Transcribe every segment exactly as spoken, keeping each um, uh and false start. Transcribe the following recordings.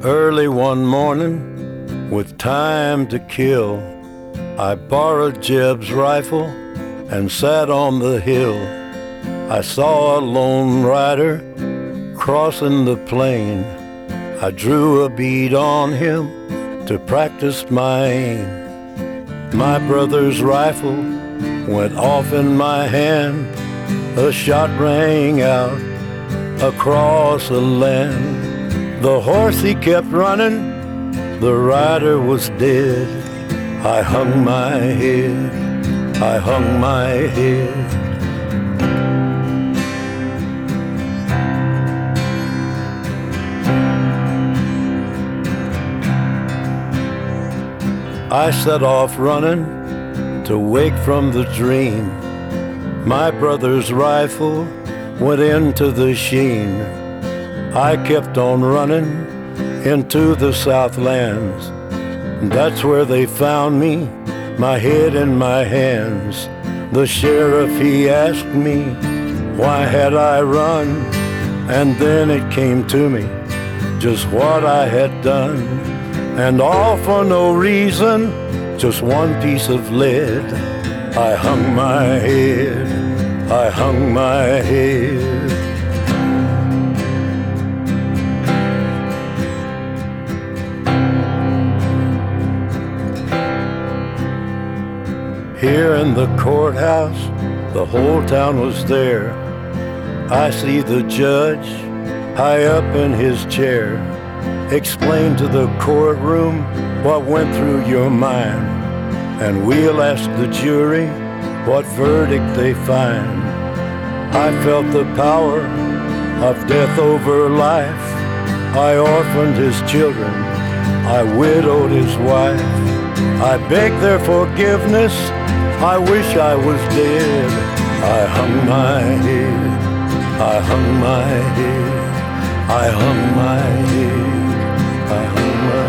Early one morning, with time to kill, I borrowed Jeb's rifle and sat on the hill. I saw a lone rider crossing the plain. I drew a bead on him to practice my aim. My brother's rifle went off in my hand. A shot rang out across the land. The horse he kept running, the rider was dead. I hung my head, I hung my head. I set off running to wake from the dream. My brother's rifle went into the sheen. I kept on running into the Southlands. That's where they found me, my head in my hands. The sheriff, he asked me, why had I run? And then it came to me, just what I had done. And all for no reason, just one piece of lead. I hung my head, I hung my head. Here in the courthouse, the whole town was there. I see the judge high up in his chair. Explain to the courtroom what went through your mind, and we'll ask the jury what verdict they find. I felt the power of death over life. I orphaned his children, I widowed his wife. I begged their forgiveness, I wish I was dead. I hung my head, I hung my head, I hung my head, I hung my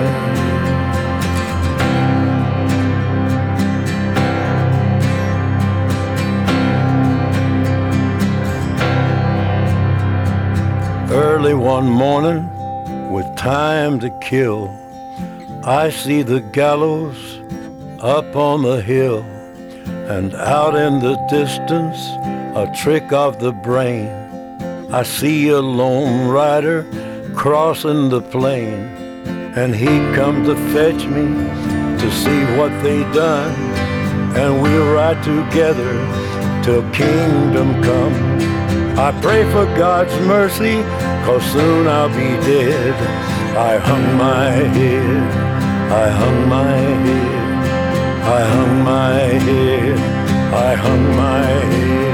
head. Early one morning, with time to kill, I see the gallows up on the hill. And out in the distance, a trick of the brain, I see a lone rider crossing the plain. And he come to fetch me to see what they done, and we'll ride together till kingdom come. I pray for God's mercy, cause soon I'll be dead. I hung my head, I hung my head, I hung my head, I hung my head.